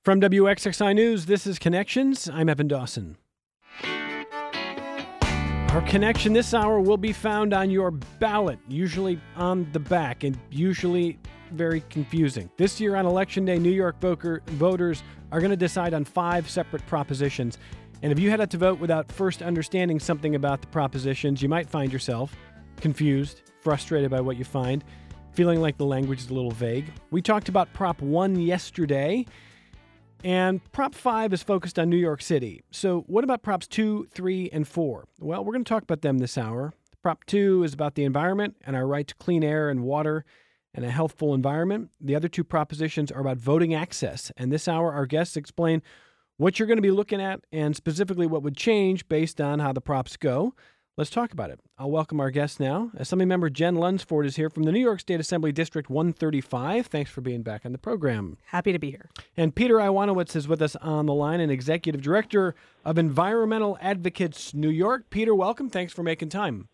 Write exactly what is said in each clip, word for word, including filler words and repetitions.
From W X X I News, this is Connections. I'm Evan Dawson. Our connection this hour will be found on your ballot, usually on the back and usually very confusing. This year on Election Day, New York voter, voters are going to decide on five separate propositions. And if you head out to vote without first understanding something about the propositions, you might find yourself confused, frustrated by what you find, feeling like the language is a little vague. We talked about Prop one yesterday, and Prop five is focused on New York City. So what about Props two, three, and four? Well, we're going to talk about them this hour. Prop two is about the environment and our right to clean air and water and a healthful environment. The other two propositions are about voting access. And this hour, our guests explain what you're going to be looking at and specifically what would change based on how the props go. Let's talk about it. I'll welcome our guest now. Assemblymember Jen Lunsford is here from the New York State Assembly District one thirty-five. Thanks for being back on the program. Happy to be here. And Peter Iwanowitz is with us on the line, and Executive Director of Environmental Advocates New York. Peter, welcome. Thanks for making time.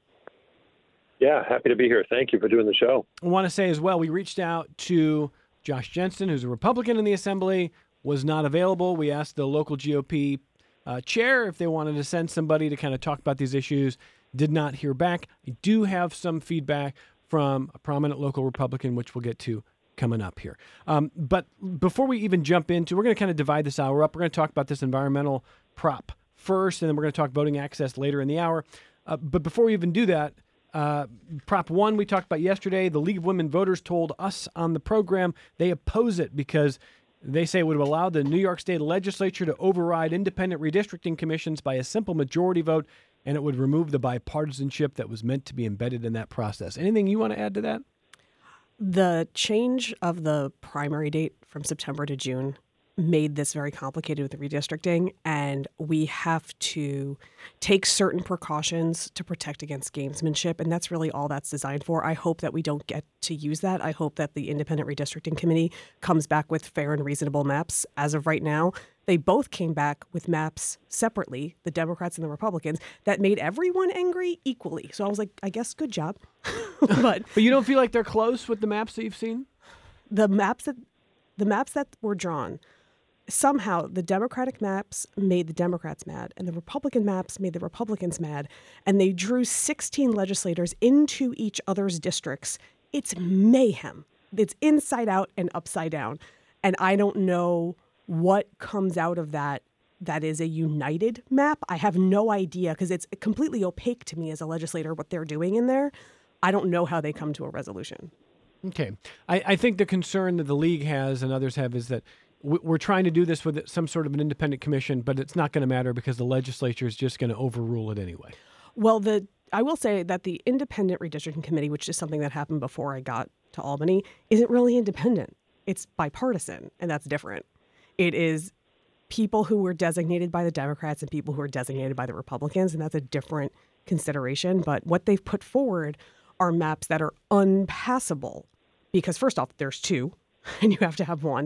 Yeah, happy to be here. Thank you for doing the show. I want to say as well, we reached out to Josh Jensen, who's a Republican in the Assembly, was not available. We asked the local G O P Uh, chair if they wanted to send somebody to kind of talk about these issues. Did not hear back. I do have some feedback from a prominent local Republican, which we'll get to coming up here. Um, but before we even jump into, we're going to kind of divide this hour up. We're going to talk about this environmental prop first, and then we're going to talk voting access later in the hour. Uh, but before we even do that, uh, Prop one we talked about yesterday, the League of Women Voters told us on the program they oppose it because they say it would allow the New York State Legislature to override independent redistricting commissions by a simple majority vote, and it would remove the bipartisanship that was meant to be embedded in that process. Anything you want to add to that? The change of the primary date from September to June made this very complicated with the redistricting, and we have to take certain precautions to protect against gamesmanship, and that's really all that's designed for. I hope that we don't get to use that. I hope that the Independent Redistricting Committee comes back with fair and reasonable maps. As of right now, they both came back with maps separately, the Democrats and the Republicans, that made everyone angry equally. So I was like, I guess good job. but But you don't feel like they're close with the maps that you've seen? The maps that the maps that were drawn, somehow the Democratic maps made the Democrats mad and the Republican maps made the Republicans mad, and they drew sixteen legislators into each other's districts. It's mayhem. It's inside out and upside down. And I don't know what comes out of that that is a united map. I have no idea because it's completely opaque to me as a legislator what they're doing in there. I don't know how they come to a resolution. Okay. I, I think the concern that the league has and others have is that we're trying to do this with some sort of an independent commission, but it's not going to matter because the legislature is just going to overrule it anyway. Well, the I will say that the Independent Redistricting Committee, which is something that happened before I got to Albany, isn't really independent. It's bipartisan, and that's different. It is people who were designated by the Democrats and people who are designated by the Republicans, and that's a different consideration. But what they've put forward are maps that are unpassable because, first off, there's two, and you have to have one.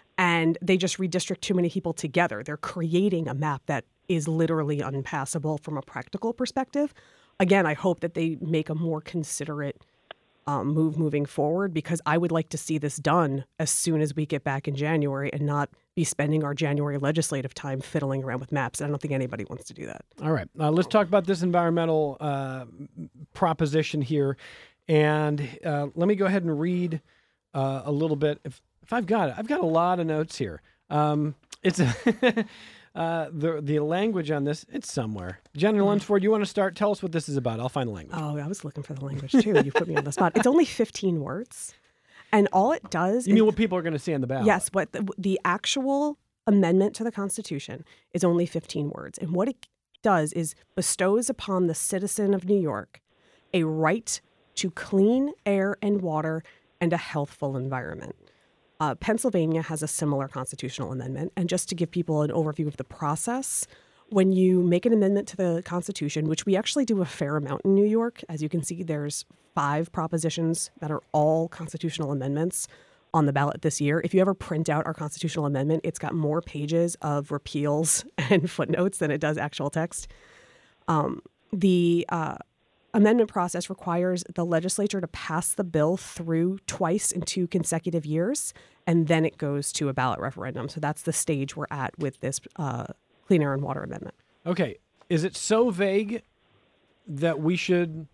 And they just redistrict too many people together. They're creating a map that is literally unpassable from a practical perspective. Again, I hope that they make a more considerate um, move moving forward because I would like to see this done as soon as we get back in January and not be spending our January legislative time fiddling around with maps. I don't think anybody wants to do that. All right. Uh, let's talk about this environmental uh, proposition here. And uh, let me go ahead and read uh, a little bit. If If I've got it, I've got a lot of notes here. Um, it's a uh, the the language on this. It's somewhere. Jennifer Lunsford, you want to start? Tell us what this is about. I'll find the language. Oh, I was looking for the language too. You put me on the spot. It's only fifteen words, and all it does. You is, mean what people are going to see on the ballot? Yes. What the, the actual amendment to the Constitution is only fifteen words, and what it does is bestows upon the citizen of New York a right to clean air and water and a healthful environment. Uh, Pennsylvania has a similar constitutional amendment. And just to give people an overview of the process, when you make an amendment to the Constitution, which we actually do a fair amount in New York, as you can see, there's five propositions that are all constitutional amendments on the ballot this year. If you ever print out our constitutional amendment, it's got more pages of repeals and footnotes than it does actual text. Um, the uh, amendment process requires the legislature to pass the bill through twice in two consecutive years, and then it goes to a ballot referendum. So that's the stage we're at with this uh, Clean Air and Water Amendment. Okay. Is it so vague that we should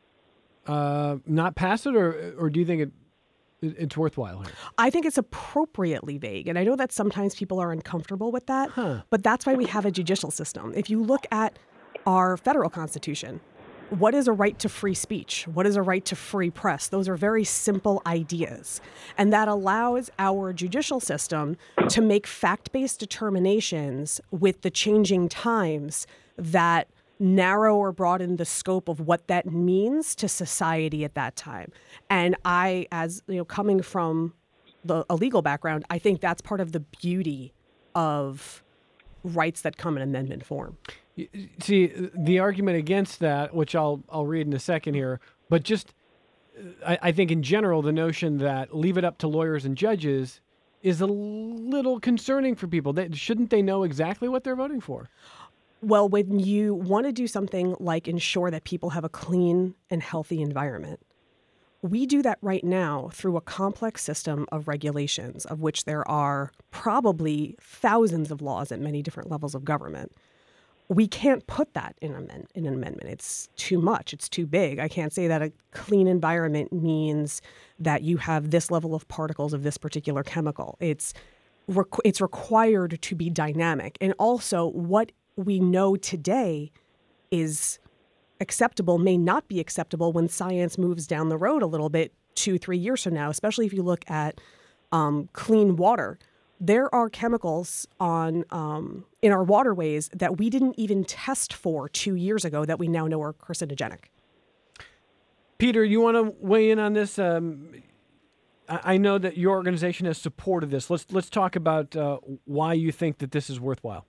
uh, not pass it, or or do you think it it's worthwhile here? I think it's appropriately vague. And I know that sometimes people are uncomfortable with that, Huh. but that's why we have a judicial system. If you look at our federal constitution, what is a right to free speech? What is a right to free press? Those are very simple ideas. And that allows our judicial system to make fact-based determinations with the changing times that narrow or broaden the scope of what that means to society at that time. And I, as you know, coming from the a legal background, I think that's part of the beauty of rights that come in amendment form. See, the argument against that, which I'll I'll read in a second here, but just I, I think in general the notion that leave it up to lawyers and judges is a little concerning for people. They, shouldn't they know exactly what they're voting for? Well, when you want to do something like ensure that people have a clean and healthy environment, we do that right now through a complex system of regulations, of which there are probably thousands of laws at many different levels of government. We can't put that in, amend- in an amendment. It's too much. It's too big. I can't say that a clean environment means that you have this level of particles of this particular chemical. It's requ- it's required to be dynamic. And also, what we know today is acceptable may not be acceptable when science moves down the road a little bit two, three years from now, especially if you look at um, clean water. There are chemicals on um, in our waterways that we didn't even test for two years ago that we now know are carcinogenic. Peter, you want to weigh in on this? Um, I, I know that your organization has supported this. Let's let's talk about uh, why you think that this is worthwhile.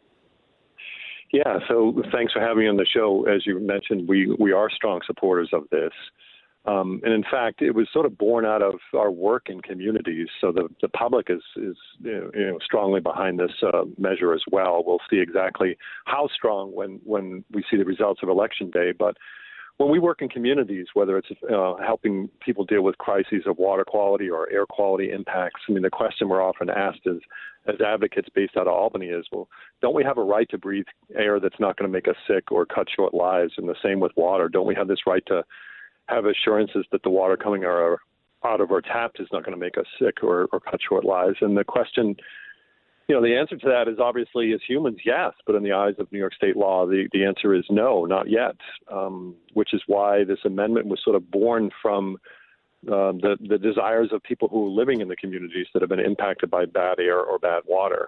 Yeah, so thanks for having me on the show. As you mentioned, we, we are strong supporters of this. Um, and in fact, it was sort of born out of our work in communities. So the, the public is, is you know, strongly behind this uh, measure as well. We'll see exactly how strong when, when we see the results of Election Day. But when we work in communities, whether it's uh, helping people deal with crises of water quality or air quality impacts, I mean, the question we're often asked is, as advocates based out of Albany is, well, don't we have a right to breathe air that's not going to make us sick or cut short lives? And the same with water. Don't we have this right to have assurances that the water coming our, out of our taps is not going to make us sick or, or cut short lives? And the question, you know, the answer to that is obviously as humans, yes. But in the eyes of New York state law, the, the answer is no, not yet, um, which is why this amendment was sort of born from Uh, the, the desires of people who are living in the communities that have been impacted by bad air or bad water.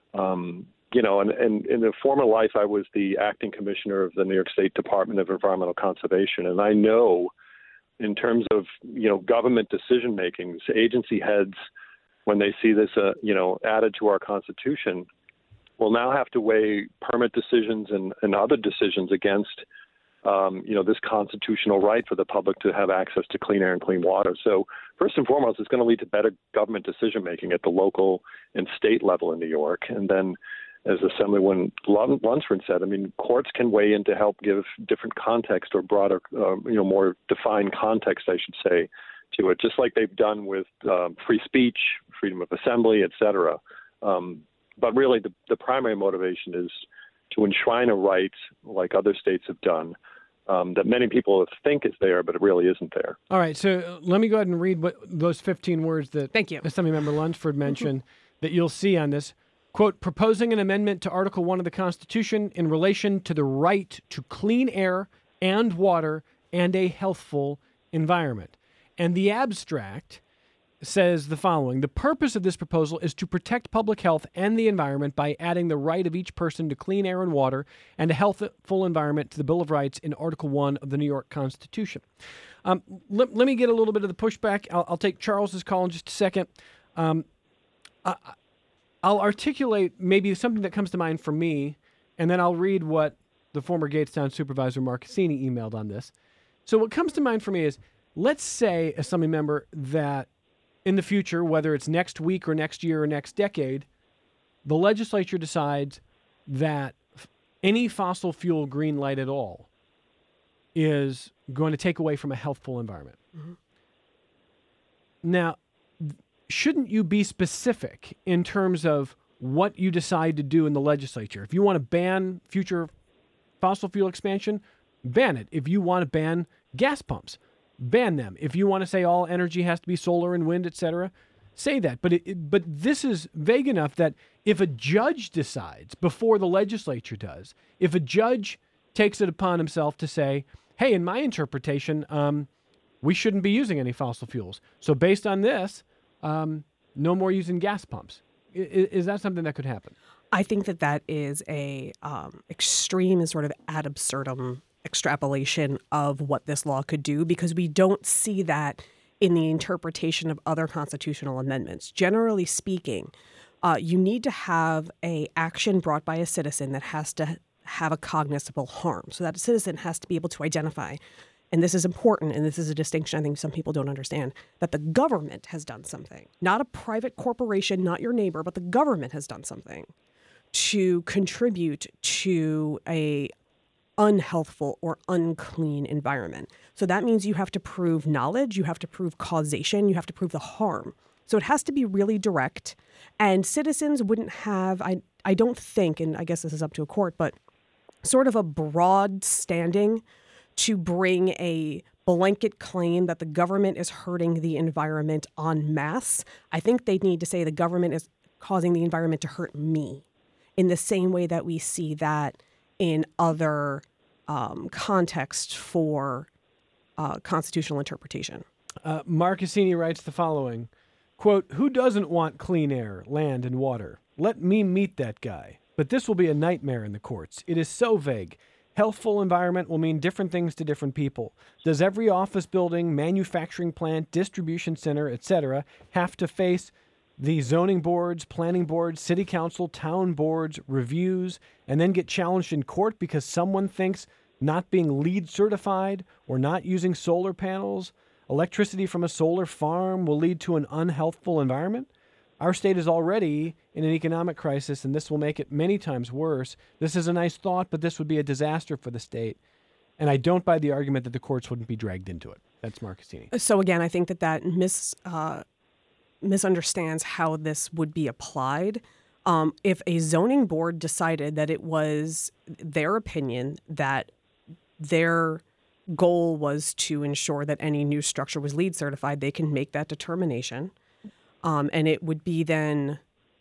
Um, you know, and, and in a former life, I was the acting commissioner of the New York State Department of Environmental Conservation. And I know in terms of, you know, government decision makings, agency heads, when they see this, uh, you know, added to our Constitution, will now have to weigh permit decisions and, and other decisions against Um, you know, this constitutional right for the public to have access to clean air and clean water. So first and foremost, it's going to lead to better government decision-making at the local and state level in New York. And then, as Assemblywoman Lunsford said, I mean, courts can weigh in to help give different context or broader, uh, you know, more defined context, I should say, to it, just like they've done with um, free speech, freedom of assembly, et cetera. Um, but really, the, the primary motivation is to enshrine a right, like other states have done, Um, that many people think is there, but it really isn't there. All right, so let me go ahead and read what those fifteen words that Thank you. Assemblymember Lunsford mentioned that you'll see on this. Quote, proposing an amendment to Article one of the Constitution in relation to the right to clean air and water and a healthful environment. And the abstract says the following. The purpose of this proposal is to protect public health and the environment by adding the right of each person to clean air and water and a healthful environment to the Bill of Rights in Article one of the New York Constitution. Um, let, let me get a little bit of the pushback. I'll, I'll take Charles's call in just a second. Um, I, I'll articulate maybe something that comes to mind for me, and then I'll read what the former Gatestown Supervisor Mark Cassini emailed on this. So what comes to mind for me is, let's say, Assembly member, that in the future, whether it's next week or next year or next decade, the legislature decides that any fossil fuel green light at all is going to take away from a healthful environment. Mm-hmm. Now, shouldn't you be specific in terms of what you decide to do in the legislature? If you want to ban future fossil fuel expansion, ban it. If you want to ban gas pumps, ban them. If you want to say all energy has to be solar and wind, et cetera, say that. But it, it, but this is vague enough that if a judge decides before the legislature does, if a judge takes it upon himself to say, hey, in my interpretation, um, we shouldn't be using any fossil fuels. So based on this, um, no more using gas pumps. Is, is that something that could happen? I think that that is a um, extreme and sort of ad absurdum extrapolation of what this law could do, because we don't see that in the interpretation of other constitutional amendments. Generally speaking, uh, you need to have a action brought by a citizen that has to have a cognizable harm. So that a citizen has to be able to identify, and this is important, and this is a distinction I think some people don't understand, that the government has done something. Not a private corporation, not your neighbor, but the government has done something to contribute to a unhealthful or unclean environment. So that means you have to prove knowledge, you have to prove causation, you have to prove the harm. So it has to be really direct. And citizens wouldn't have, I, I don't think, and I guess this is up to a court, but sort of a broad standing to bring a blanket claim that the government is hurting the environment en masse. I think they need to say the government is causing the environment to hurt me, in the same way that we see that in other um, contexts for uh, constitutional interpretation. Uh, Mark Cassini writes the following, quote, "Who doesn't want clean air, land, and water? Let me meet that guy. But this will be a nightmare in the courts. It is so vague. Healthful environment will mean different things to different people. Does every office building, manufacturing plant, distribution center, et cetera have to face the zoning boards, planning boards, city council, town boards, reviews, and then get challenged in court because someone thinks not being LEED certified or not using solar panels, electricity from a solar farm will lead to an unhealthful environment? Our state is already in an economic crisis, and this will make it many times worse. This is a nice thought, but this would be a disaster for the state. And I don't buy the argument that the courts wouldn't be dragged into it." That's Mark Cassini. So again, I think that that mis, uh, misunderstands how this would be applied. Um, if a zoning board decided that it was their opinion that their goal was to ensure that any new structure was LEED certified, they can make that determination. Um, and it would be then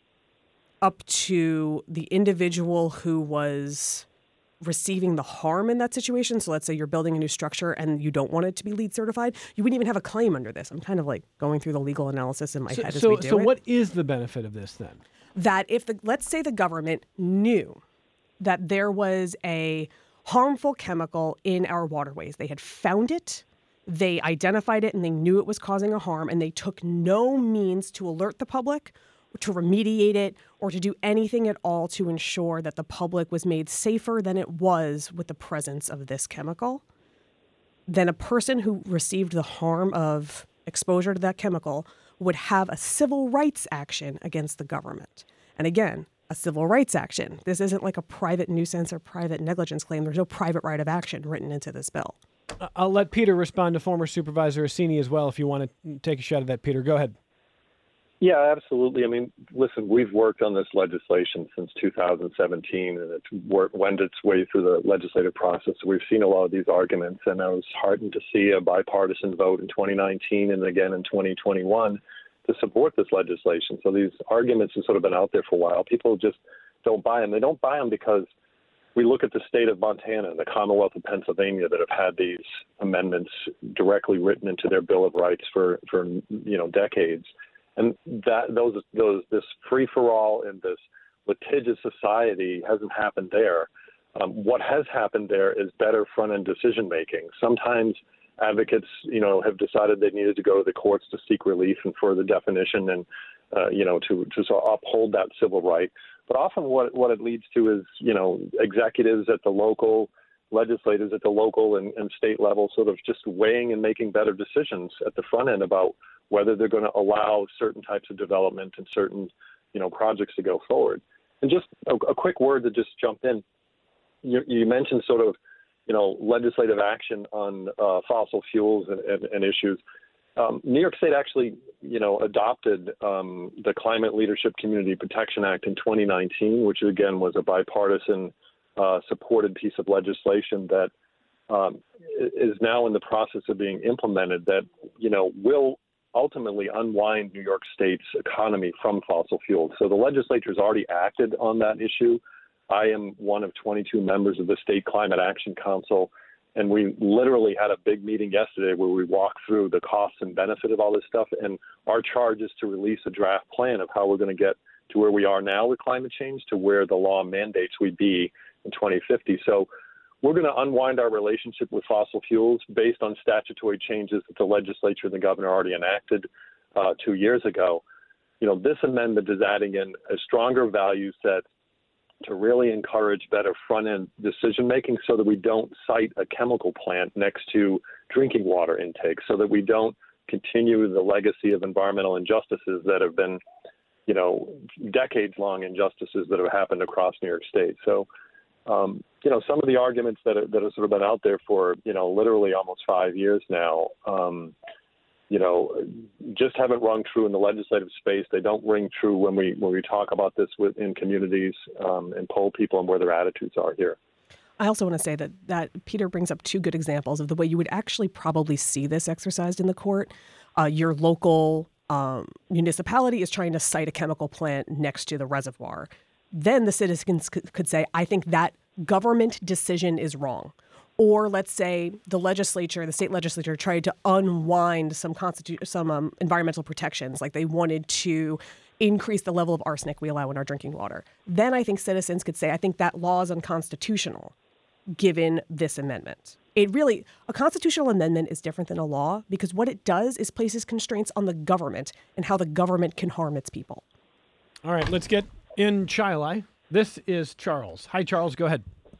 up to the individual who was receiving the harm in that situation. So let's say you're building a new structure and you don't want it to be LEED certified. You wouldn't even have a claim under this. I'm kind of like going through the legal analysis in my so, head as so, we do so it. what is the benefit of this then? That if the, let's say the government knew that there was a harmful chemical in our waterways. They had found it, they identified it, and they knew it was causing a harm, and they took no means to alert the public, to remediate it, or to do anything at all to ensure that the public was made safer than it was with the presence of this chemical. Then a person who received the harm of exposure to that chemical would have a civil rights action against the government. And again, a civil rights action. This isn't like a private nuisance or private negligence claim. There's no private right of action written into this bill. I'll let Peter respond to former Supervisor Assini as well if you want to take a shot at that, Peter. Go ahead. Yeah, absolutely. I mean, listen, we've worked on this legislation since two thousand seventeen, and it's worked, went its way through the legislative process. So we've seen a lot of these arguments, and I was heartened to see a bipartisan vote in twenty nineteen and again in twenty twenty-one to support this legislation. So these arguments have sort of been out there for a while. People just don't buy them. They don't buy them because we look at the state of Montana and the Commonwealth of Pennsylvania that have had these amendments directly written into their Bill of Rights for, for you know, decades. And that those those this free-for-all and this litigious society hasn't happened there. Um, what has happened there is better front-end decision-making. Sometimes advocates, you know, have decided they needed to go to the courts to seek relief and further definition and, uh, you know, to, to sort of uphold that civil right. But often what, what it leads to is, you know, executives at the local, legislators at the local and, and state level sort of just weighing and making better decisions at the front end about whether they're going to allow certain types of development and certain, you know, projects to go forward. And just a, a quick word to just jump in. You, you mentioned sort of you know, legislative action on uh, fossil fuels and, and, and issues. Um, New York State actually, you know, adopted um, the Climate Leadership Community Protection Act in twenty nineteen, which again was a bipartisan uh, supported piece of legislation that um, is now in the process of being implemented that, you know, will ultimately unwind New York State's economy from fossil fuels. So the legislature has already acted on that issue. I am one of twenty-two members of the State Climate Action Council. And we literally had a big meeting yesterday where we walked through the costs and benefit of all this stuff. And our charge is to release a draft plan of how we're going to get to where we are now with climate change to where the law mandates we be in twenty fifty. So we're going to unwind our relationship with fossil fuels based on statutory changes that the legislature and the governor already enacted uh, two years ago. You know, this amendment is adding in a stronger value set to really encourage better front-end decision-making so that we don't cite a chemical plant next to drinking water intake, so that we don't continue the legacy of environmental injustices that have been, you know, decades-long injustices that have happened across New York State. So, um, you know, some of the arguments that, are, that have sort of been out there for, you know, literally almost five years now, um, you know, just haven't rung true in the legislative space. They don't ring true when we when we talk about this within communities um, and poll people and where their attitudes are here. I also want to say that, that Peter brings up two good examples of the way you would actually probably see this exercised in the court. Uh, your local um, municipality is trying to site a chemical plant next to the reservoir. Then the citizens could, could say, I think that government decision is wrong. Or let's say the legislature, the state legislature, tried to unwind some constitu- some um, environmental protections, like they wanted to increase the level of arsenic we allow in our drinking water. Then I think citizens could say, I think that law is unconstitutional, given this amendment. It really, a constitutional amendment is different than a law because what it does is places constraints on the government and how the government can harm its people. All right, let's get in Chili. This is Charles. Hi, Charles. Go ahead.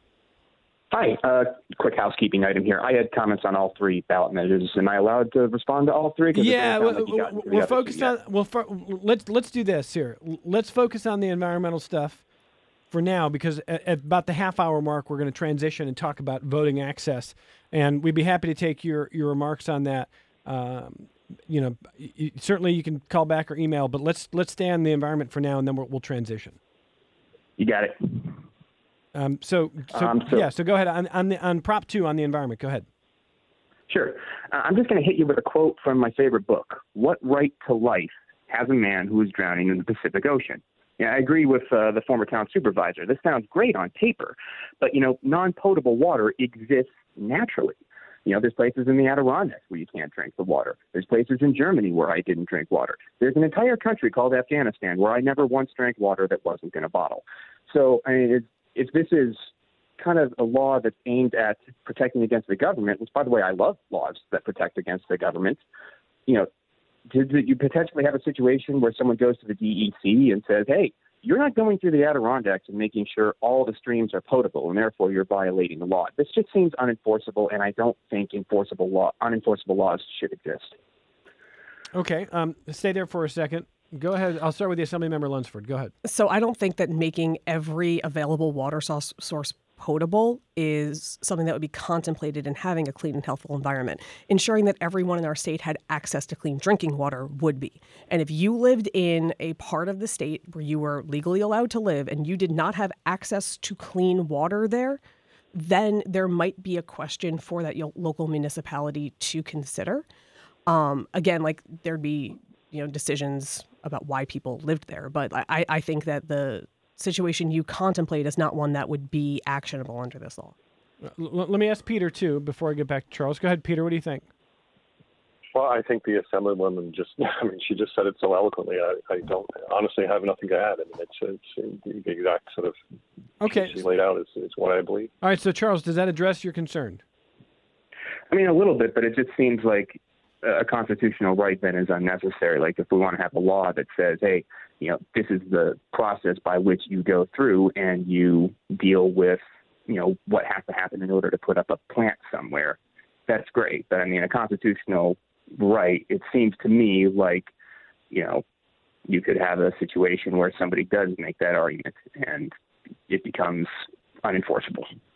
Hi, uh, quick housekeeping item here. I had comments on all three ballot measures. Am I allowed to respond to all three? Yeah, like we're focused on. Well, for, let's let's do this here. Let's focus on the environmental stuff for now, because at, at about the half hour mark, we're going to transition and talk about voting access, and we'd be happy to take your your remarks on that. Um, you know, you, certainly you can call back or email, but let's let's stay on the environment for now, and then we'll, we'll transition. You got it. Um, so, so, um, so, yeah, so go ahead on, on, the, on prop two on the environment. Go ahead. Sure. Uh, I'm just going to hit you with a quote from my favorite book. What right to life has a man who is drowning in the Pacific Ocean? Yeah, I agree with uh, the former town supervisor. This sounds great on paper, but, you know, non-potable water exists naturally. You know, there's places in the Adirondacks where you can't drink the water. There's places in Germany where I didn't drink water. There's an entire country called Afghanistan where I never once drank water that wasn't in a bottle. So, I mean, it's, if this is kind of a law that's aimed at protecting against the government, which, by the way, I love laws that protect against the government, you know, did you potentially have a situation where someone goes to the D E C and says, hey, you're not going through the Adirondacks and making sure all the streams are potable, and therefore you're violating the law. This just seems unenforceable, and I don't think enforceable law, unenforceable laws should exist. Okay, um, stay there for a second. Go ahead. I'll start with the Assemblymember Lunsford. Go ahead. So I don't think that making every available water source, source potable is something that would be contemplated in having a clean and healthful environment. Ensuring that everyone in our state had access to clean drinking water would be. And if you lived in a part of the state where you were legally allowed to live and you did not have access to clean water there, then there might be a question for that local municipality to consider. Um, again, like there'd be, you know, decisions about why people lived there. But I, I think that the situation you contemplate is not one that would be actionable under this law. L- let me ask Peter, too, before I get back to Charles. Go ahead, Peter. What do you think? Well, I think the Assemblywoman just, I mean, she just said it so eloquently. I, I don't honestly have nothing to add. I mean, it's, it's the exact sort of okay. she laid out is, is what I believe. All right. So, Charles, does that address your concern? I mean, a little bit, but it just seems like a constitutional right then is unnecessary. Like if we want to have a law that says, hey, you know, this is the process by which you go through and you deal with, you know, what has to happen in order to put up a plant somewhere, that's great. But I mean, a constitutional right, it seems to me like, you know, you could have a situation where somebody does make that argument and it becomes unenforceable.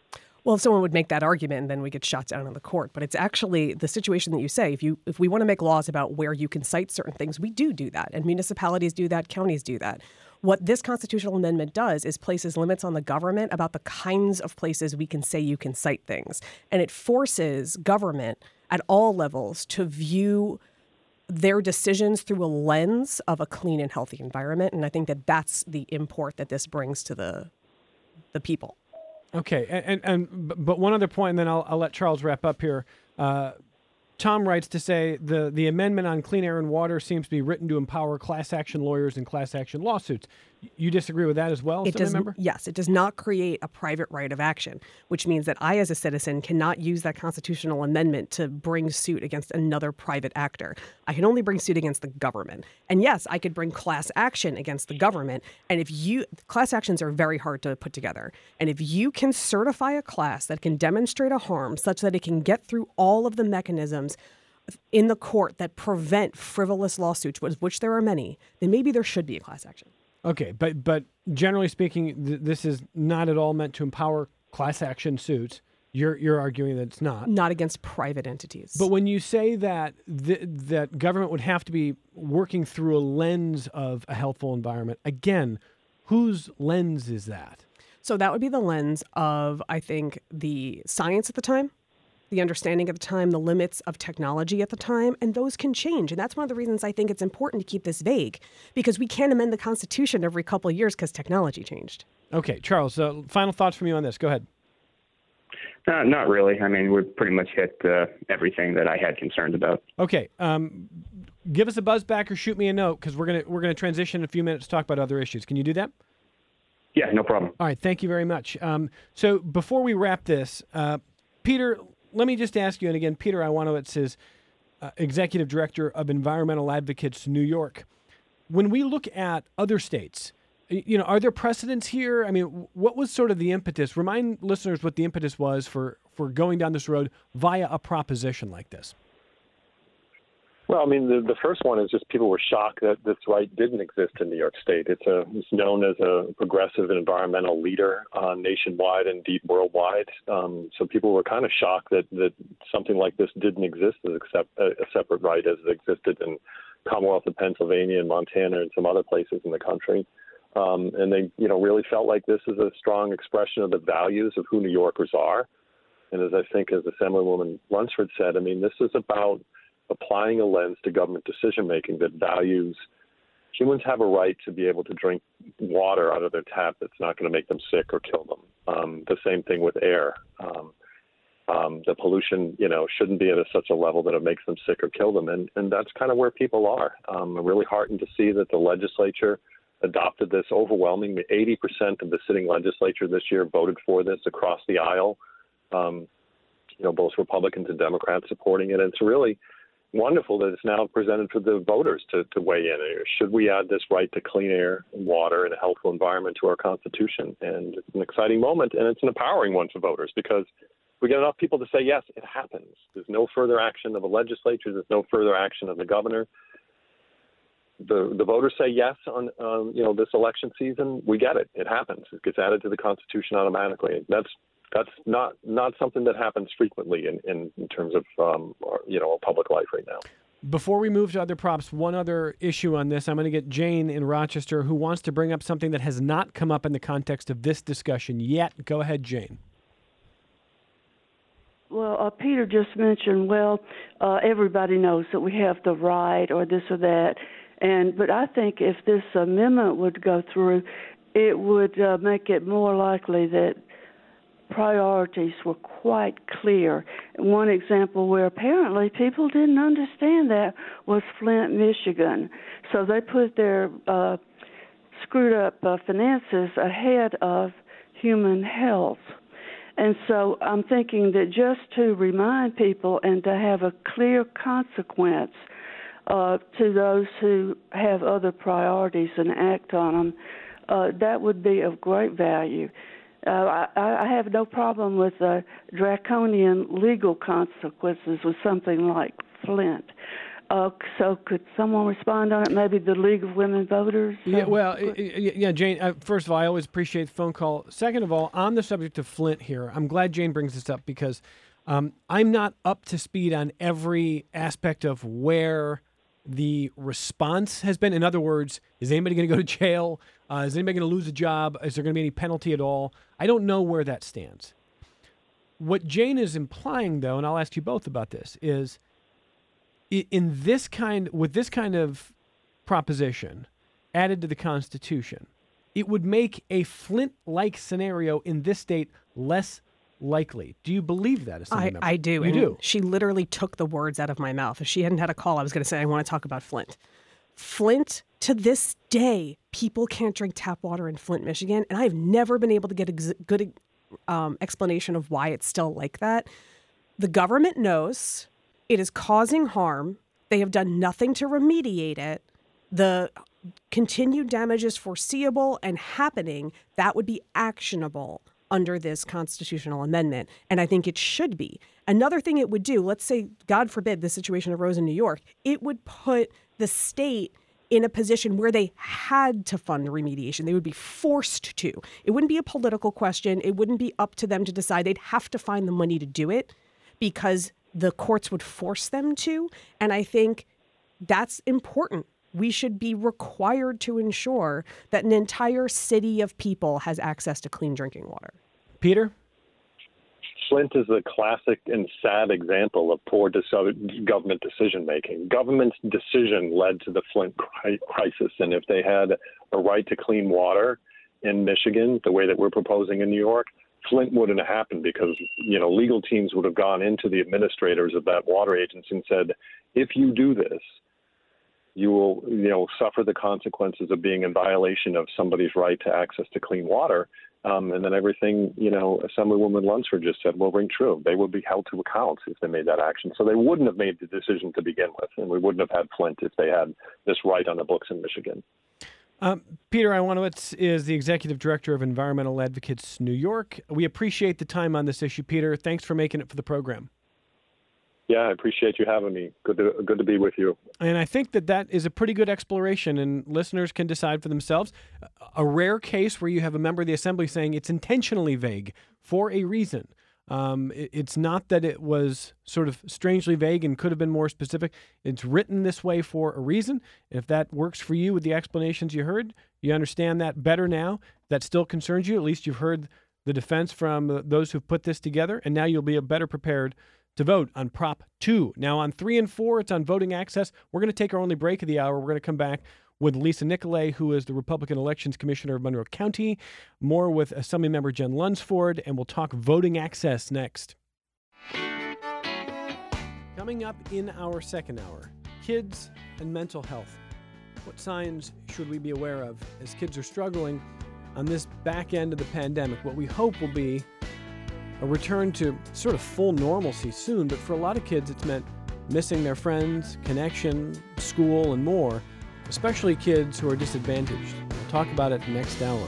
Well, if someone would make that argument, then we get shot down in the court. But it's actually the situation that you say. If you if we want to make laws about where you can cite certain things, we do do that. And municipalities do that. Counties do that. What this constitutional amendment does is places limits on the government about the kinds of places we can say you can cite things. And it forces government at all levels to view their decisions through a lens of a clean and healthy environment. And I think that that's the import that this brings to the the people. Okay, and, and, and but one other point, and then I'll, I'll let Charles wrap up here. Uh, Tom writes to say the, the amendment on clean air and water seems to be written to empower class action lawyers and class action lawsuits. You disagree with that as well, it does, member? Yes, it does not create a private right of action, which means that I, as a citizen, cannot use that constitutional amendment to bring suit against another private actor. I can only bring suit against the government. And yes, I could bring class action against the government. And if you, class actions are very hard to put together. And if you can certify a class that can demonstrate a harm such that it can get through all of the mechanisms in the court that prevent frivolous lawsuits, which there are many, then maybe there should be a class action. Okay, but but generally speaking, th- this is not at all meant to empower class action suits. You're you're arguing that it's not. Not against private entities. But when you say that th- that government would have to be working through a lens of a healthful environment, again, whose lens is that? So that would be the lens of, I think, the science at the time, the understanding at the time, the limits of technology at the time, and those can change. And that's one of the reasons I think it's important to keep this vague, because we can't amend the Constitution every couple of years because technology changed. Okay, Charles, uh, final thoughts from you on this. Go ahead. Uh, not really. I mean, we've pretty much hit uh, everything that I had concerns about. Okay, um, give us a buzz back or shoot me a note, because we're gonna we're gonna transition in a few minutes to talk about other issues. Can you do that? Yeah, no problem. All right, thank you very much. Um, so before we wrap this, uh, Peter, let me just ask you, and again, Peter Iwanowitz is uh, Executive Director of Environmental Advocates New York. When we look at other states, you know, are there precedents here? I mean, what was sort of the impetus? Remind listeners what the impetus was for, for going down this road via a proposition like this. Well, I mean, the, the first one is just people were shocked that this right didn't exist in New York State. It's, a, it's known as a progressive environmental leader uh, nationwide and indeed worldwide. Um, so people were kind of shocked that, that something like this didn't exist as except, a, a separate right as it existed in Commonwealth of Pennsylvania and Montana and some other places in the country. Um, and they, you know, really felt like this is a strong expression of the values of who New Yorkers are. And as I think, as Assemblywoman Lunsford said, I mean, this is about applying a lens to government decision-making that values humans have a right to be able to drink water out of their tap that's not going to make them sick or kill them. Um, the same thing with air. Um, um, the pollution, you know, shouldn't be at a, such a level that it makes them sick or kill them. And, and that's kind of where people are. Um, I'm really heartened to see that the legislature adopted this overwhelmingly. eighty percent of the sitting legislature this year voted for this across the aisle. Um, you know, both Republicans and Democrats supporting it. And it's really wonderful that it's now presented for the voters to, to weigh in. Should we add this right to clean air and water and a healthful environment to our Constitution? And it's an exciting moment, and it's an empowering one for voters, because we get enough people to say, yes, it happens. There's no further action of the legislature. There's no further action of the governor. The the voters say yes on um, you know this election season. We get it. It happens. It gets added to the Constitution automatically. That's That's not, not something that happens frequently in, in, in terms of, um, our, you know, public life right now. Before we move to other props, one other issue on this. I'm going to get Jane in Rochester, who wants to bring up something that has not come up in the context of this discussion yet. Go ahead, Jane. Well, uh, Peter just mentioned, well, uh, everybody knows that we have the right or this or that. And but I think if this amendment would go through, it would uh, make it more likely that priorities were quite clear. One example where apparently people didn't understand that was Flint, Michigan. So they put their uh, screwed up uh, finances ahead of human health. And so I'm thinking that just to remind people and to have a clear consequence uh, to those who have other priorities and act on them, uh, that would be of great value. Uh, I, I have no problem with uh, draconian legal consequences with something like Flint. Uh, so could someone respond on it? Maybe the League of Women Voters? Yeah, Uh, well, i- i- yeah, Jane, uh, first of all, I always appreciate the phone call. Second of all, on the subject of Flint here, I'm glad Jane brings this up because um, I'm not up to speed on every aspect of where the response has been. In other words, is anybody going to go to jail? Uh, is anybody going to lose a job? Is there going to be any penalty at all? I don't know where that stands. What Jane is implying, though, and I'll ask you both about this, is i- in this kind, with this kind of proposition added to the Constitution, it would make a Flint-like scenario in this state less likely. Do you believe that? As I, I do. You and do. She literally took the words out of my mouth. If she hadn't had a call, I was going to say, I want to talk about Flint. Flint, to this day, people can't drink tap water in Flint, Michigan. And I've never been able to get a ex- good um, explanation of why it's still like that. The government knows it is causing harm. They have done nothing to remediate it. The continued damage is foreseeable and happening. That would be actionable under this constitutional amendment. And I think it should be. Another thing it would do, let's say, God forbid, the situation arose in New York, it would put the state in a position where they had to fund remediation. They would be forced to. It wouldn't be a political question. It wouldn't be up to them to decide. They'd have to find the money to do it because the courts would force them to. And I think that's important. We should be required to ensure that an entire city of people has access to clean drinking water. Peter? Flint is a classic and sad example of poor dis- government decision-making. Government's decision led to the Flint cri- crisis, and if they had a right to clean water in Michigan, the way that we're proposing in New York, Flint wouldn't have happened because, you know, legal teams would have gone into the administrators of that water agency and said, if you do this, you will, you know, suffer the consequences of being in violation of somebody's right to access to clean water. Um, and then everything, you know, Assemblywoman Lunsford just said will ring true. They would be held to account if they made that action. So they wouldn't have made the decision to begin with, and we wouldn't have had Flint if they had this right on the books in Michigan. Um, Peter Iwanowitz is the Executive Director of Environmental Advocates New York. We appreciate the time on this issue, Peter. Thanks for making it for the program. Yeah, I appreciate you having me. Good to, good to be with you. And I think that that is a pretty good exploration, and listeners can decide for themselves. A rare case where you have a member of the Assembly saying it's intentionally vague for a reason. Um, it, it's not that it was sort of strangely vague and could have been more specific. It's written this way for a reason. And if that works for you with the explanations you heard, you understand that better now. That still concerns you. At least you've heard the defense from those who've put this together, and now you'll be better prepared to vote on Prop two. Now on three and four, it's on voting access. We're going to take our only break of the hour. We're going to come back with Lisa Nicolay, who is the Republican Elections Commissioner of Monroe County, more with Assemblymember Jen Lunsford, and we'll talk voting access next. Coming up in our second hour, kids and mental health. What signs should we be aware of as kids are struggling on this back end of the pandemic? What we hope will be a return to sort of full normalcy soon, but for a lot of kids, it's meant missing their friends, connection, school, and more, especially kids who are disadvantaged. We'll talk about it next hour.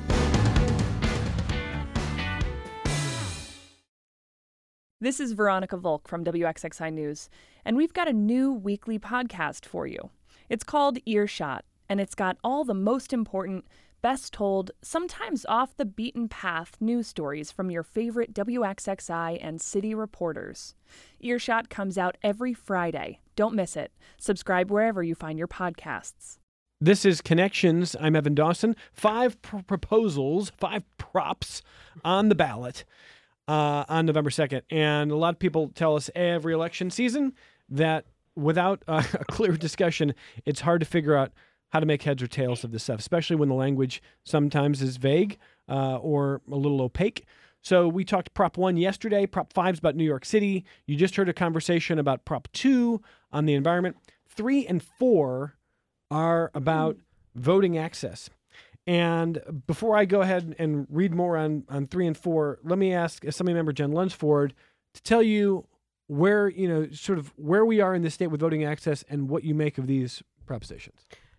This is Veronica Volk from W X X I News, and we've got a new weekly podcast for you. It's called Earshot, and it's got all the most important, best told, sometimes off the beaten path news stories from your favorite W X X I and city reporters. Earshot comes out every Friday. Don't miss it. Subscribe wherever you find your podcasts. This is Connections. I'm Evan Dawson. Five pr- proposals, five props on the ballot uh, on November second. And a lot of people tell us every election season that without uh, a clear discussion, it's hard to figure out how to make heads or tails of this stuff, especially when the language sometimes is vague uh, or a little opaque. So we talked Prop one yesterday. Prop five is about New York City. You just heard a conversation about Prop two on the environment. three and four are about voting access. And before I go ahead and read more on, on three and four, let me ask Assemblymember Jen Lunsford to tell you where, you know, sort of where we are in this state with voting access and what you make of these propositions.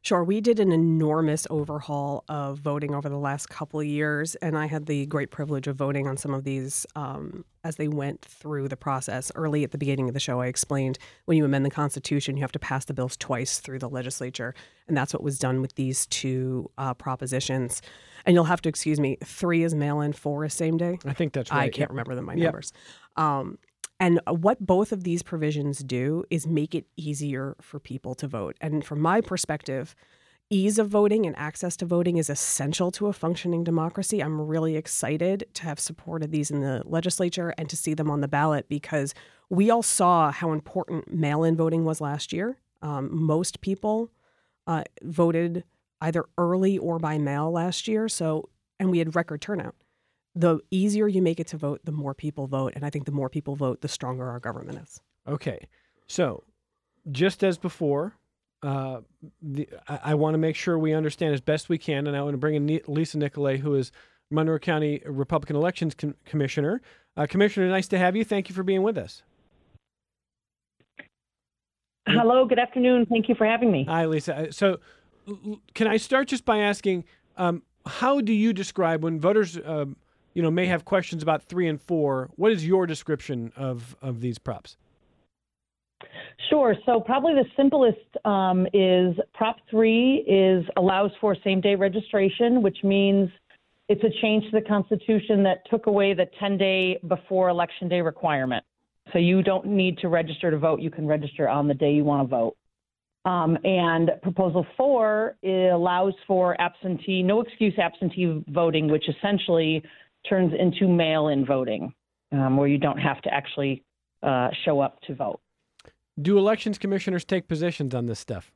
Sure. We did an enormous overhaul of voting over the last couple of years, and I had the great privilege of voting on some of these um, as they went through the process. Early at the beginning of the show, I explained when you amend the Constitution, you have to pass the bills twice through the legislature, and that's what was done with these two uh, propositions. And you'll have to excuse me, three is mail-in, four is same day. I think that's right. I can't yeah. remember them, my Yep. numbers. Um, And what both of these provisions do is make it easier for people to vote. And from my perspective, ease of voting and access to voting is essential to a functioning democracy. I'm really excited to have supported these in the legislature and to see them on the ballot because we all saw how important mail-in voting was last year. Um, most people uh, voted either early or by mail last year. So, and we had record turnout. The easier you make it to vote, the more people vote. And I think the more people vote, the stronger our government is. Okay. So just as before, uh, the, I, I want to make sure we understand as best we can. And I want to bring in Lisa Nicolay, who is Monroe County Republican Elections Com- Commissioner. Uh, Commissioner, nice to have you. Thank you for being with us. Hello. Good afternoon. Thank you for having me. Hi, Lisa. So can I start just by asking, um, how do you describe when voters um, you know, may have questions about three and four? What is your description of, of these props? Sure. So probably the simplest um, is Prop three is allows for same-day registration, which means it's a change to the Constitution that took away the ten-day before Election Day requirement. So you don't need to register to vote. You can register on the day you want to vote. Um, and Proposal four allows for absentee, no excuse absentee voting, which essentially turns into mail-in voting, um, where you don't have to actually uh, show up to vote. Do elections commissioners take positions on this stuff?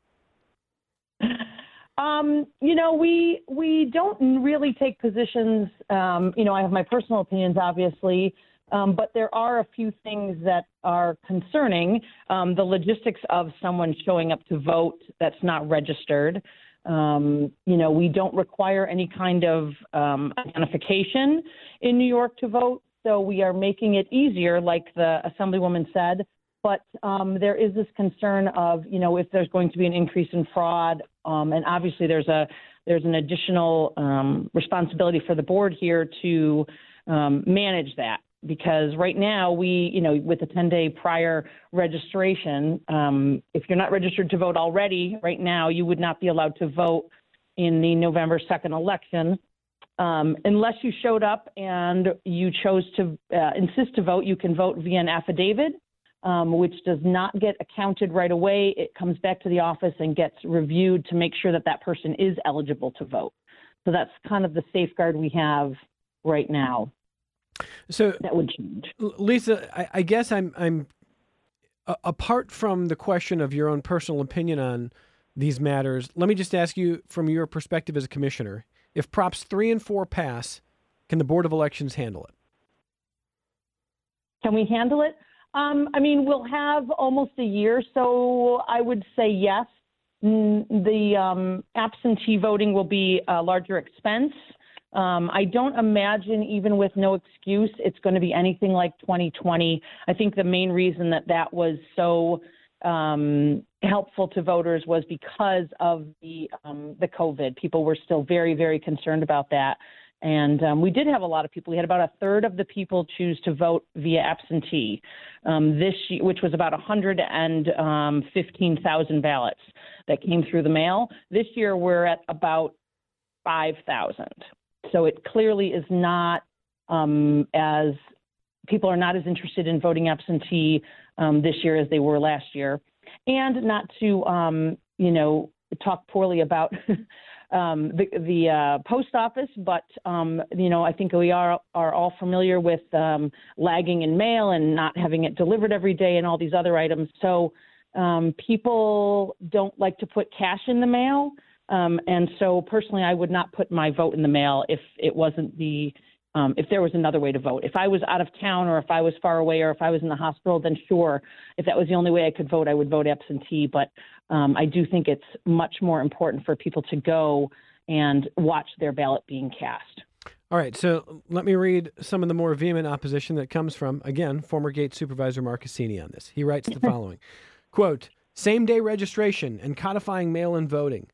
Um, you know, we we don't really take positions. Um, you know, I have my personal opinions, obviously, um, but there are a few things that are concerning. Um, the logistics of someone showing up to vote that's not registered. Um, you know, we don't require any kind of um, identification in New York to vote, so we are making it easier, like the Assemblywoman said. But um, there is this concern of, you know, if there's going to be an increase in fraud, um, and obviously there's a there's an additional um, responsibility for the board here to um, manage that. Because right now we, you know, with the ten-day prior registration, um, if you're not registered to vote already, right now you would not be allowed to vote in the November second election um, unless you showed up and you chose to uh, insist to vote. You can vote via an affidavit, um, which does not get accounted right away. It comes back to the office and gets reviewed to make sure that that person is eligible to vote. So that's kind of the safeguard we have right now. So that would change. Lisa, I, I guess I'm I'm uh, apart from the question of your own personal opinion on these matters. Let me just ask you, from your perspective as a commissioner, if Props three and four pass, can the Board of Elections handle it? Can we handle it? Um, I mean, we'll have almost a year, so I would say yes. The um, absentee voting will be a larger expense. Um, I don't imagine, even with no excuse, it's going to be anything like twenty twenty. I think the main reason that that was so um, helpful to voters was because of the um, the COVID. People were still very, very concerned about that. And um, we did have a lot of people. We had about a third of the people choose to vote via absentee um, this year, which was about one hundred fifteen thousand ballots that came through the mail. This year, we're at about five thousand. So it clearly is not um, as people are not as interested in voting absentee um, this year as they were last year. And not to, um, you know, talk poorly about um, the, the uh, post office, but, um, you know, I think we are, are all familiar with um, lagging in mail and not having it delivered every day and all these other items. So um, people don't like to put cash in the mail. Um, and so personally, I would not put my vote in the mail if it wasn't the, um, if there was another way to vote. If I was out of town or if I was far away or if I was in the hospital, then sure, if that was the only way I could vote, I would vote absentee. But um, I do think it's much more important for people to go and watch their ballot being cast. All right, so let me read some of the more vehement opposition that comes from, again, former Gate Supervisor Mark Cassini on this. He writes the following, quote, same-day registration and codifying mail-in voting.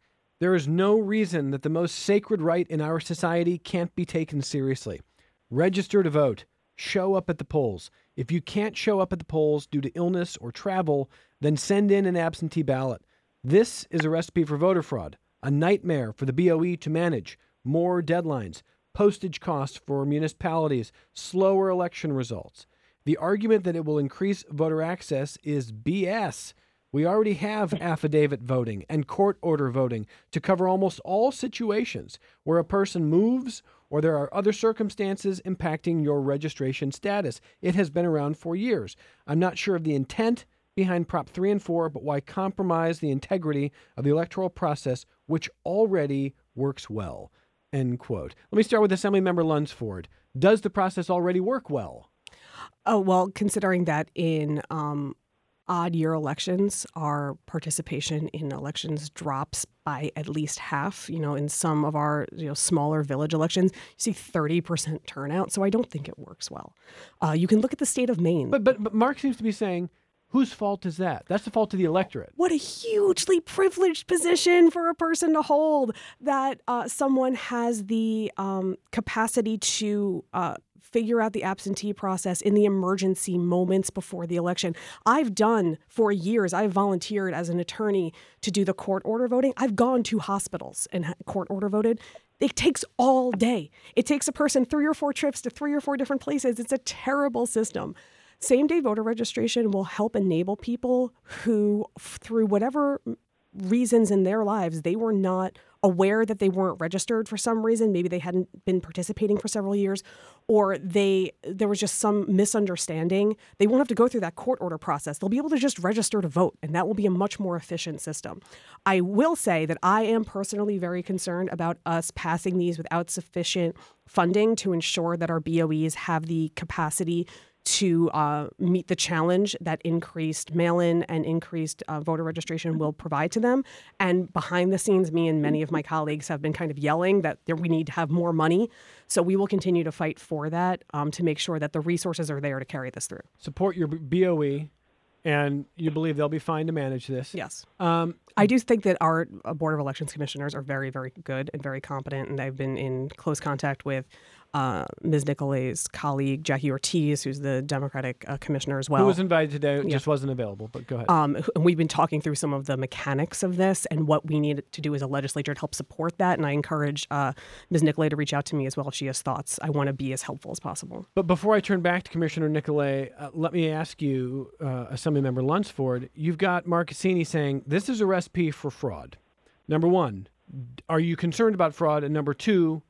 There is no reason that the most sacred right in our society can't be taken seriously. Register to vote. Show up at the polls. If you can't show up at the polls due to illness or travel, then send in an absentee ballot. This is a recipe for voter fraud, a nightmare for the B O E to manage, more deadlines, postage costs for municipalities, slower election results. The argument that it will increase voter access is B S. We already have affidavit voting and court order voting to cover almost all situations where a person moves or there are other circumstances impacting your registration status. It has been around for years. I'm not sure of the intent behind Prop three and four, but why compromise the integrity of the electoral process, which already works well? End quote. Let me start with Assemblymember Lunsford. Does the process already work well? Oh, well, considering that in um, odd year elections, our participation in elections drops by at least half. You know, in some of our you know smaller village elections, you see thirty percent turnout. So I don't think it works well. Uh, you can look at the state of Maine. But, but but Mark seems to be saying, whose fault is that? That's the fault of the electorate. What a hugely privileged position for a person to hold, that uh, someone has the um, capacity to uh, figure out the absentee process in the emergency moments before the election. I've done for years, I've volunteered as an attorney to do the court order voting. I've gone to hospitals and ha- court order voted. It takes all day. It takes a person three or four trips to three or four different places. It's a terrible system. Same-day voter registration will help enable people who, through whatever reasons in their lives, they were not aware that they weren't registered for some reason. Maybe they hadn't been participating for several years, or they there was just some misunderstanding. They won't have to go through that court order process. They'll be able to just register to vote, and that will be a much more efficient system. I will say that I am personally very concerned about us passing these without sufficient funding to ensure that our B O Es have the capacity to uh, meet the challenge that increased mail-in and increased uh, voter registration will provide to them. And behind the scenes, me and many of my colleagues have been kind of yelling that there, we need to have more money. So we will continue to fight for that um, to make sure that the resources are there to carry this through. Support your B O E, and you believe they'll be fine to manage this. Yes. Um, I do think that our uh, Board of Elections commissioners are very, very good and very competent, and I've been in close contact with Uh, Miz Nicolet's colleague, Jackie Ortiz, who's the Democratic uh, commissioner as well. Who was invited today, yeah. just wasn't available, but go ahead. Um, and we've been talking through some of the mechanics of this and what we need to do as a legislature to help support that. And I encourage uh, Miz Nicolet to reach out to me as well if she has thoughts. I want to be as helpful as possible. But before I turn back to Commissioner Nicolet, uh, let me ask you, uh, Assemblymember Lunsford, you've got Mark Cassini saying this is a recipe for fraud. Number one, are you concerned about fraud? And number two,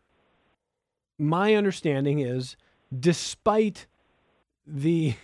my understanding is, despite the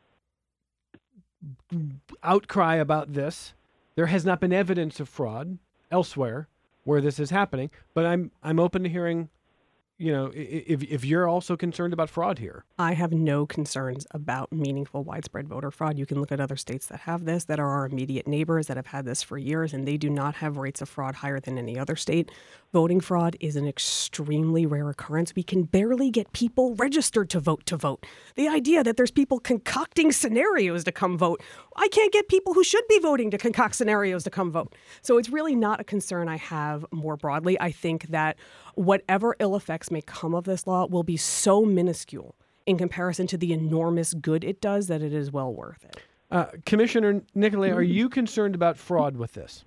outcry about this, there has not been evidence of fraud elsewhere where this is happening. But I'm I'm open to hearing, you know, if if you're also concerned about fraud here. I have no concerns about meaningful widespread voter fraud. You can look at other states that have this, that are our immediate neighbors that have had this for years, and they do not have rates of fraud higher than any other state. Voting fraud is an extremely rare occurrence. We can barely get people registered to vote to vote. The idea that there's people concocting scenarios to come vote. I can't get people who should be voting to concoct scenarios to come vote. So it's really not a concern I have more broadly. I think that whatever ill effects may come of this law will be so minuscule in comparison to the enormous good it does that it is well worth it. Uh, Commissioner Nicolet, are you concerned about fraud with this?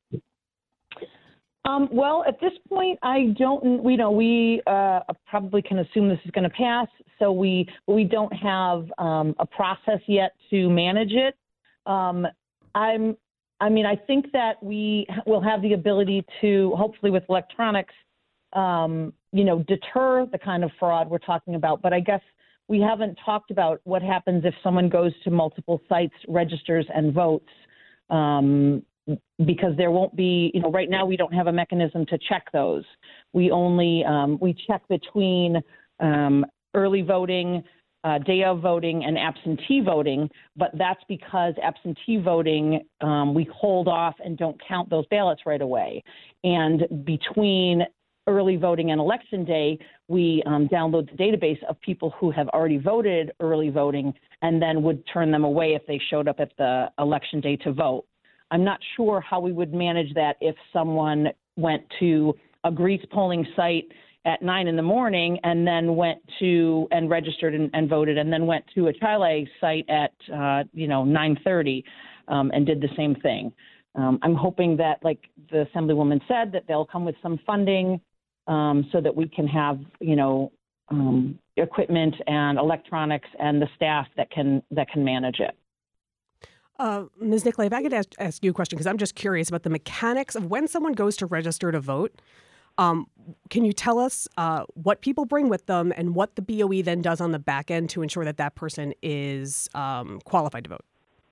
Um, well, at this point, I don't. We know we uh, probably can assume this is going to pass, so we we don't have um, a process yet to manage it. Um, I'm. I mean, I think that we will have the ability to, hopefully, with electronics, um, you know, deter the kind of fraud we're talking about. But I guess we haven't talked about what happens if someone goes to multiple sites, registers, and votes. Um, because there won't be, you know, right now we don't have a mechanism to check those. We only, um, we check between um, early voting, uh, day of voting, and absentee voting, but that's because absentee voting, um, we hold off and don't count those ballots right away. And between early voting and election day, we um, download the database of people who have already voted early voting and then would turn them away if they showed up at the election day to vote. I'm not sure how we would manage that if someone went to a Greece polling site at nine in the morning and then went to and registered and, and voted, and then went to a Chile site at uh, you know nine thirty um, and did the same thing. Um, I'm hoping that, like the Assemblywoman said, that they'll come with some funding um, so that we can have you know um, equipment and electronics and the staff that can that can manage it. Uh, Miz Nicolay, if I could ask, ask you a question, because I'm just curious about the mechanics of when someone goes to register to vote. Um, can you tell us uh, what people bring with them and what the B O E then does on the back end to ensure that that person is um, qualified to vote?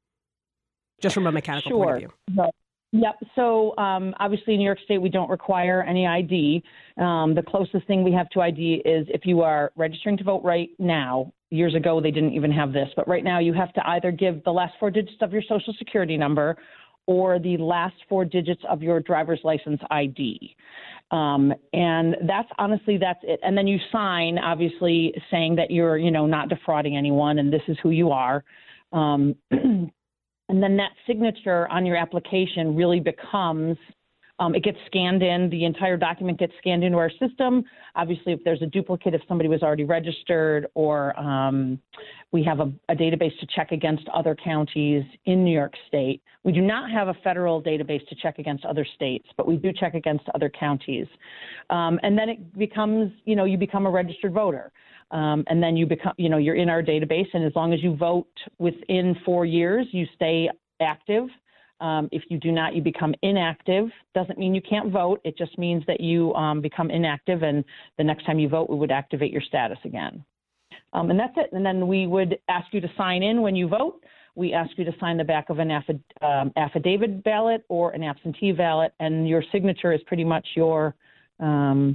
Just from a mechanical sure. point of view. But, yep. So um, obviously in New York State, we don't require any I D. Um, the closest thing we have to I D is if you are registering to vote right now. Years ago, they didn't even have this. But right now, you have to either give the last four digits of your Social Security number or the last four digits of your driver's license I D. Um, and that's honestly, that's it. And then you sign, obviously, saying that you're, you know, not defrauding anyone and this is who you are. Um, and then that signature on your application really becomes, um, it gets scanned in, the entire document gets scanned into our system. Obviously, if there's a duplicate, if somebody was already registered, or um, we have a, a database to check against other counties in New York State. We do not have a federal database to check against other states, but we do check against other counties. Um, and then it becomes, you know, you become a registered voter. Um, and then you become, you know, you're in our database. And as long as you vote within four years, you stay active. Um, if you do not, you become inactive. Doesn't mean you can't vote. It just means that you um, become inactive, and the next time you vote, we would activate your status again. Um, and that's it. And then we would ask you to sign in when you vote. We ask you to sign the back of an affid- um, affidavit ballot or an absentee ballot, and your signature is pretty much your um,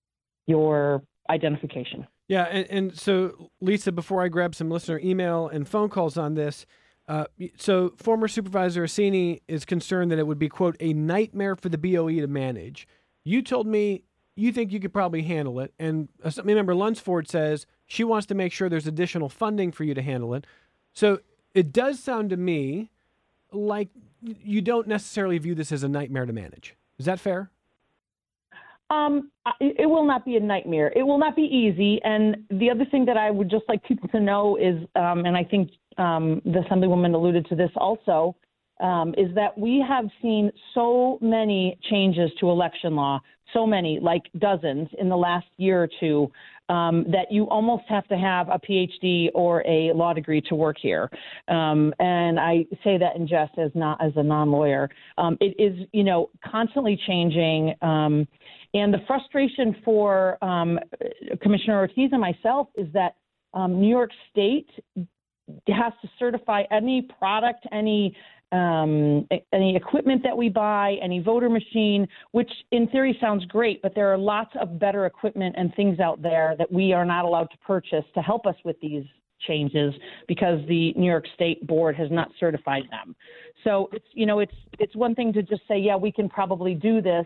your identification. Yeah, and, and so, Lisa, before I grab some listener email and phone calls on this, Uh, so former Supervisor Assini is concerned that it would be, quote, a nightmare for the B O E to manage. You told me you think you could probably handle it. And Assembly Member Lunsford says she wants to make sure there's additional funding for you to handle it. So it does sound to me like you don't necessarily view this as a nightmare to manage. Is that fair? Um, it will not be a nightmare. It will not be easy. And the other thing that I would just like people to know is, um, and I think um, the Assemblywoman alluded to this also, um, is that we have seen so many changes to election law, so many, like dozens in the last year or two, um, that you almost have to have a P H D or a law degree to work here. Um, and I say that in jest as not as a non-lawyer. Um, it is, you know, constantly changing. Um, and the frustration for um, Commissioner Ortiz and myself is that um, New York State has to certify any product, any um, any equipment that we buy, any voter machine, which in theory sounds great, but there are lots of better equipment and things out there that we are not allowed to purchase to help us with these changes because the New York State Board has not certified them. So it's, you know, it's it's one thing to just say, yeah, we can probably do this,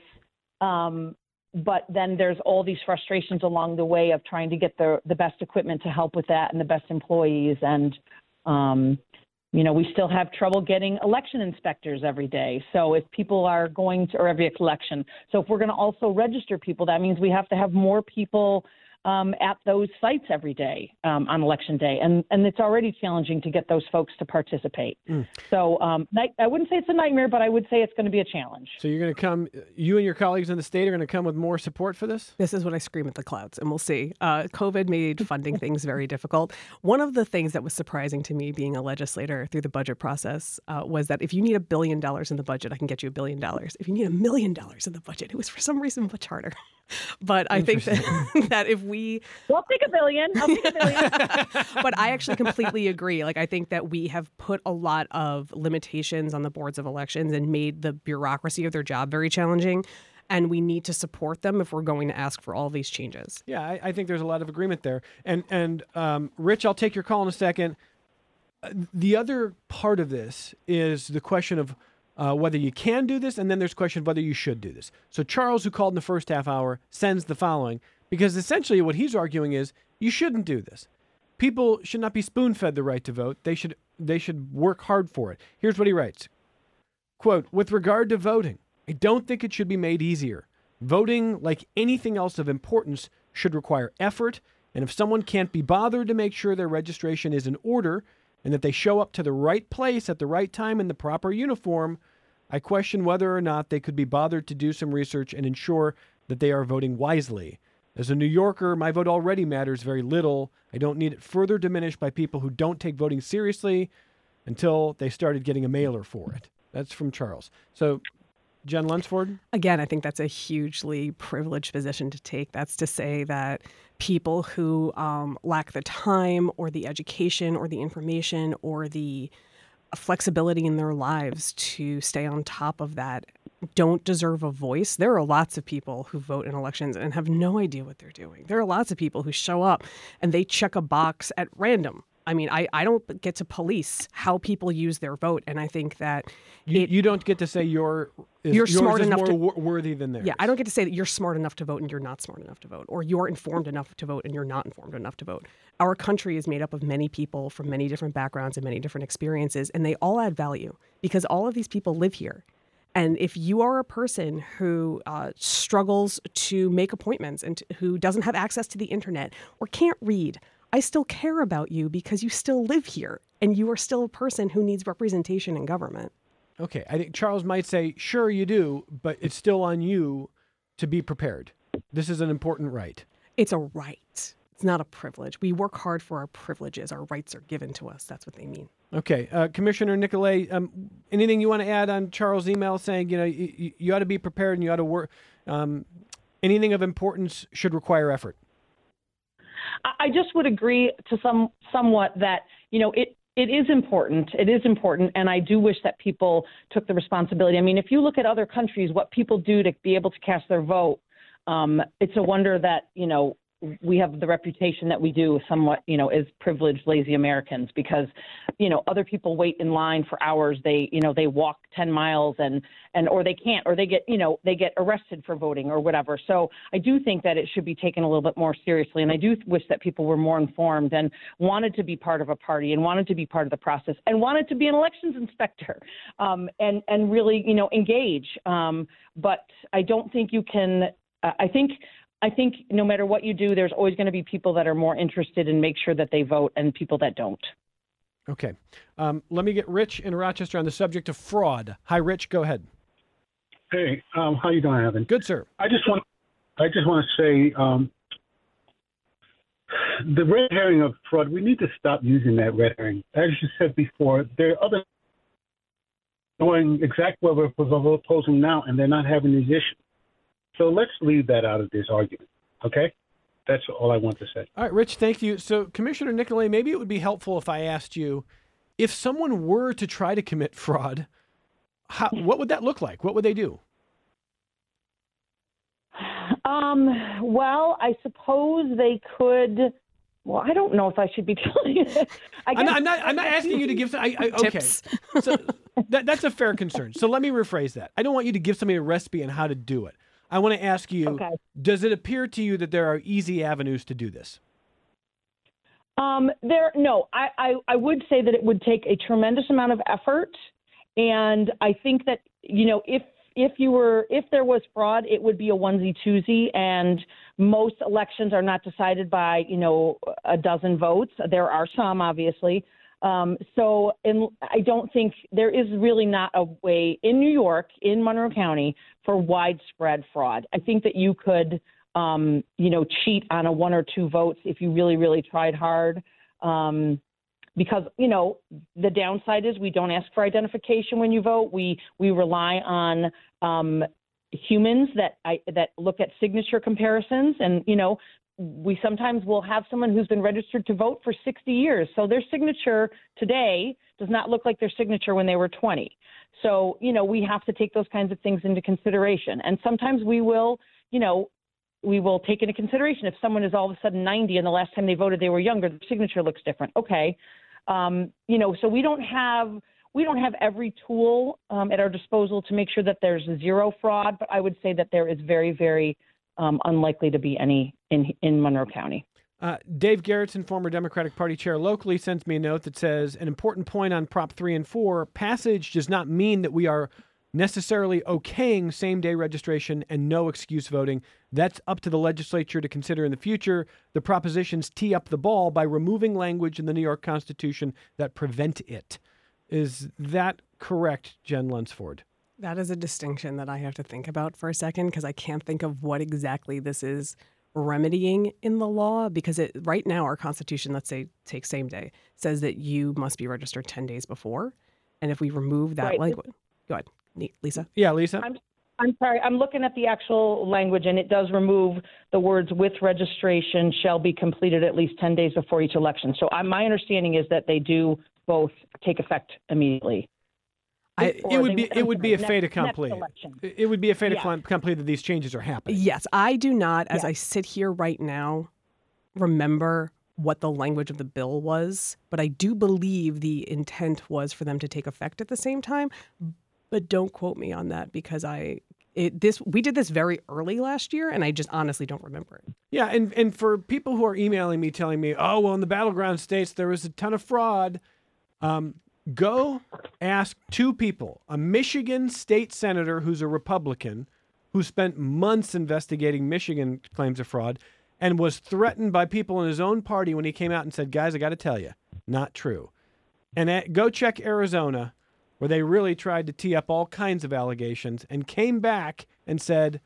um, but then there's all these frustrations along the way of trying to get the the best equipment to help with that and the best employees. And, um, you know, we still have trouble getting election inspectors every day. So if people are going to, or every election. So if we're going to also register people, that means we have to have more people um, at those sites every day um, on election day. And, and it's already challenging to get those folks to participate. Mm. So um, I wouldn't say it's a nightmare, but I would say it's going to be a challenge. So you're going to come, you and your colleagues in the state are going to come with more support for this? This is what I scream at the clouds, and we'll see. Uh, COVID made funding things very difficult. One of the things that was surprising to me being a legislator through the budget process uh, was that if you need a billion dollars in the budget, I can get you a billion dollars. If you need a million dollars in the budget, it was for some reason much harder. But I think that, that if we... Well, I'll take a billion. I'll take a billion. But I actually completely agree. Like, I think that we have put a lot of limitations on the boards of elections and made the bureaucracy of their job very challenging. And we need to support them if we're going to ask for all these changes. Yeah, I, I think there's a lot of agreement there. And, and um, Rich, I'll take your call in a second. The other part of this is the question of Uh, whether you can do this, and then there's a question of whether you should do this. So Charles, who called in the first half hour, sends the following, because essentially what he's arguing is you shouldn't do this. People should not be spoon-fed the right to vote. They should they should work hard for it. Here's what he writes. Quote, with regard to voting, I don't think it should be made easier. Voting, like anything else of importance, should require effort, and if someone can't be bothered to make sure their registration is in order and that they show up to the right place at the right time in the proper uniform, I question whether or not they could be bothered to do some research and ensure that they are voting wisely. As a New Yorker, my vote already matters very little. I don't need it further diminished by people who don't take voting seriously until they started getting a mailer for it. That's from Charles. So, Jen Lunsford? Again, I think that's a hugely privileged position to take. That's to say that people who um, lack the time or the education or the information or the flexibility in their lives to stay on top of that don't deserve a voice. There are lots of people who vote in elections and have no idea what they're doing. There are lots of people who show up and they check a box at random. I mean, I, I don't get to police how people use their vote, and I think that you, it, you don't get to say you're is, you're smart is enough more to wor- worthy than theirs. Yeah, I don't get to say that you're smart enough to vote and you're not smart enough to vote, or you're informed enough to vote and you're not informed enough to vote. Our country is made up of many people from many different backgrounds and many different experiences, and they all add value because all of these people live here. And if you are a person who uh, struggles to make appointments and t- who doesn't have access to the internet or can't read, I still care about you because you still live here and you are still a person who needs representation in government. Okay. I think Charles might say, sure, you do, but it's still on you to be prepared. This is an important right. It's a right. It's not a privilege. We work hard for our privileges. Our rights are given to us. That's what they mean. Okay. Uh, Commissioner Nicolay, um, anything you want to add on Charles' email saying, you know, you, you ought to be prepared and you ought to work. Um, anything of importance should require effort. I just would agree to some somewhat that, you know, it, it is important. It is important. And I do wish that people took the responsibility. I mean, if you look at other countries, what people do to be able to cast their vote, um, it's a wonder that, you know, we have the reputation that we do somewhat, you know, as privileged, lazy Americans, because, you know, other people wait in line for hours. They, you know, they walk ten miles and, and, or they can't, or they get, you know, they get arrested for voting or whatever. So I do think that it should be taken a little bit more seriously. And I do wish that people were more informed and wanted to be part of a party and wanted to be part of the process and wanted to be an elections inspector, um, and, and really, you know, engage. Um, but I don't think you can, uh, I think, I think no matter what you do, there's always going to be people that are more interested in make sure that they vote and people that don't. Okay. Um, let me get Rich in Rochester on the subject of fraud. Hi, Rich. Go ahead. Hey, um, how you doing, Evan? Good, sir. I just want, I just want to say, um, the red herring of fraud. We need to stop using that red herring. As you said before, there are other doing exactly what we're proposing now, and they're not having these issues. So let's leave that out of this argument, okay? That's all I want to say. All right, Rich, thank you. So, Commissioner Nicolay, maybe it would be helpful if I asked you, if someone were to try to commit fraud, how, what would that look like? What would they do? Um, well, I suppose they could. Well, I don't know if I should be telling you this. I guess, I'm, not, I'm, not, I'm not asking you to give some. I, I, okay. Tips. So that, that's a fair concern. So let me rephrase that. I don't want you to give somebody a recipe on how to do it. I want to ask you, okay. Does it appear to you that there are easy avenues to do this? Um, there, no, I, I, I would say that it would take a tremendous amount of effort. And I think that, you know, if, if you were, if there was fraud, it would be a onesie twosie, and most elections are not decided by, you know, a dozen votes. There are some, obviously. Um, so in, I don't think there is really not a way in New York, in Monroe County, for widespread fraud. I think that you could, um, you know, cheat on a one or two votes if you really, really tried hard. Um, because, you know, the downside is we don't ask for identification when you vote. We we rely on um, humans that I, that look at signature comparisons, and, you know, we sometimes will have someone who's been registered to vote for sixty years. So their signature today does not look like their signature when they were twenty. So, you know, we have to take those kinds of things into consideration. And sometimes we will, you know, we will take into consideration if someone is all of a sudden ninety and the last time they voted they were younger, the signature looks different. Okay. Um, you know, so we don't have we don't have every tool um, at our disposal to make sure that there's zero fraud, but I would say that there is very, very Um, unlikely to be any in in Monroe County. Uh, Dave Gerritsen, former Democratic Party chair locally, sends me a note that says, an important point on Prop three and four, passage does not mean that we are necessarily okaying same-day registration and no excuse voting. That's up to the legislature to consider in the future. The propositions tee up the ball by removing language in the New York Constitution that prevent it. Is that correct, Jen Lunsford? That is a distinction that I have to think about for a second because I can't think of what exactly this is remedying in the law, because it right now our Constitution, let's say take same day, says that you must be registered ten days before. And if we remove that Right. language, go ahead, Lisa. Yeah, Lisa? I'm, I'm sorry, I'm looking at the actual language, and it does remove the words "with registration shall be completed at least ten days before each election." So I, my understanding is that they do both take effect immediately. I, it would be it would be a next- fait next accompli. election. It would be a fait Yeah. accompli that these changes are happening. Yes, I do not, as Yeah. I sit here right now, remember what the language of the bill was, but I do believe the intent was for them to take effect at the same time. But don't quote me on that because I it, this we did this very early last year, and I just honestly don't remember it. Yeah, and, and for people who are emailing me telling me, oh, well, in the battleground states, there was a ton of fraud, um, go ask two people, a Michigan state senator who's a Republican who spent months investigating Michigan claims of fraud and was threatened by people in his own party when he came out and said, guys, I got to tell you, not true. And at, go check Arizona, where they really tried to tee up all kinds of allegations and came back and said,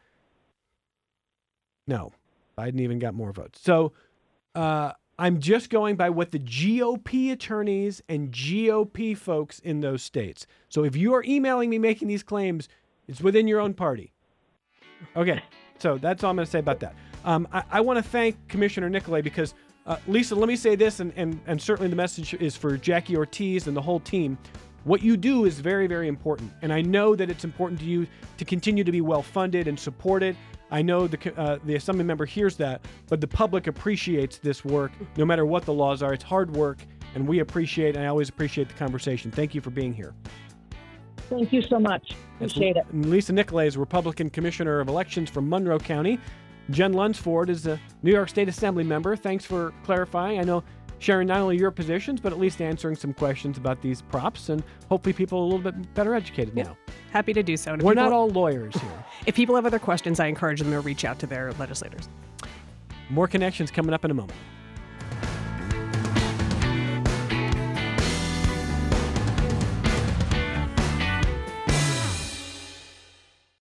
no, Biden even got more votes. So uh, I'm just going by what the G O P attorneys and G O P folks in those states. So if you are emailing me making these claims, it's within your own party. Okay, so that's all I'm going to say about that. Um, I, I want to thank Commissioner Nicolay because, uh, Lisa, let me say this, and, and, and certainly the message is for Jackie Ortiz and the whole team. What you do is very, very important. And I know that it's important to you to continue to be well-funded and supported. I know the uh, the assembly member hears that, but the public appreciates this work no matter what the laws are. It's hard work, and we appreciate, and I always appreciate the conversation. Thank you for being here. Thank you so much. Appreciate it. Lisa Nicolay is Republican Commissioner of Elections from Monroe County. Jen Lunsford is a New York State Assembly member. Thanks for clarifying. I know sharing not only your positions, but at least answering some questions about these props, and hopefully people are a little bit better educated Yeah. now. Happy to do so. And if We're people- not all lawyers here. If people have other questions, I encourage them to reach out to their legislators. More connections coming up in a moment.